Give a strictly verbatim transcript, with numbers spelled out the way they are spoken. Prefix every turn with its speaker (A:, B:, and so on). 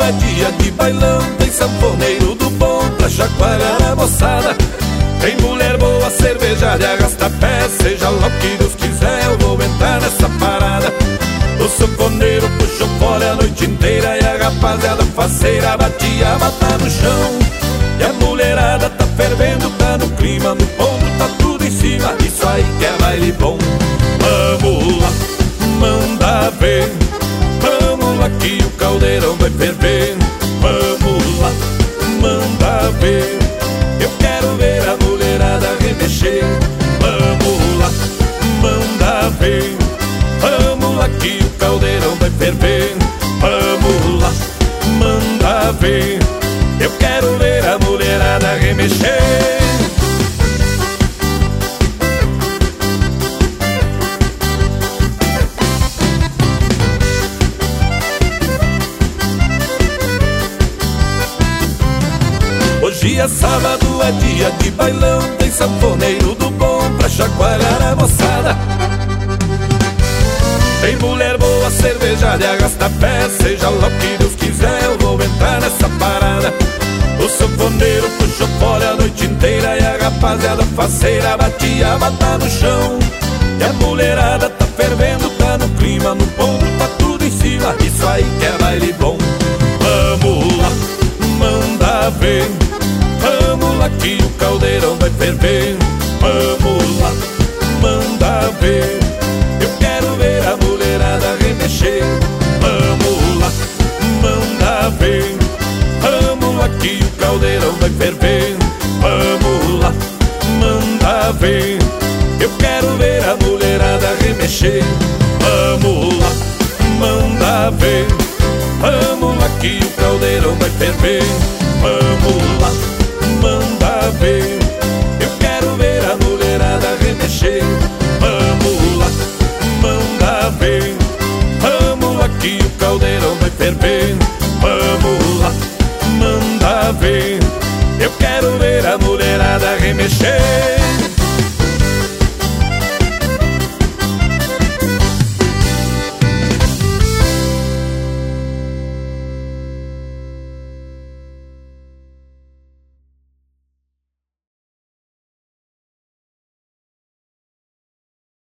A: é dia de bailão, tem sanfoneiro do bom pra chacoalhar a moçada. Tem mulher boa, cerveja de arrasta-pé, seja lá o que Deus quiser, eu vou entrar nessa parada. O sanfoneiro puxou fora a noite inteira e a rapaziada faceira batia a bata no chão. E a mulherada tá fervendo, tá no clima, no ponto tá tudo em cima, isso aí que é baile bom. Vamos lá, manda ver, vamos lá que o caldeirão vai ferver. Vamos lá, manda ver, eu quero ver a mulherada remexer. Vamos lá, manda ver, vamos lá que o caldeirão vai ferver. Vamos lá, manda ver, eu quero ver a mulherada remexer. Hoje é sábado, é dia de bailão, tem sanfoneiro do bom pra chacoalhar a moçada. Tem mulher boa, cerveja de arrasta-pé, seja lá o que Deus quiser, eu vou entrar nessa parada. O sanfoneiro puxou fora a noite inteira e a rapaziada faceira batia a bata no chão. E a mulherada tá fervendo, tá no clima, no ponto tá tudo em cima, isso aí que é baile bom. Vamos lá, manda ver, vamos lá que o caldeirão vai ferver. Vamos lá, manda ver, eu quero ver a mulherada remexer. Vamos lá, manda ver, vamos lá que o caldeirão vai ferver. Vamos lá, manda ver, eu quero ver a mulherada remexer. Vamos lá, manda ver, vamos lá que o caldeirão vai ferver.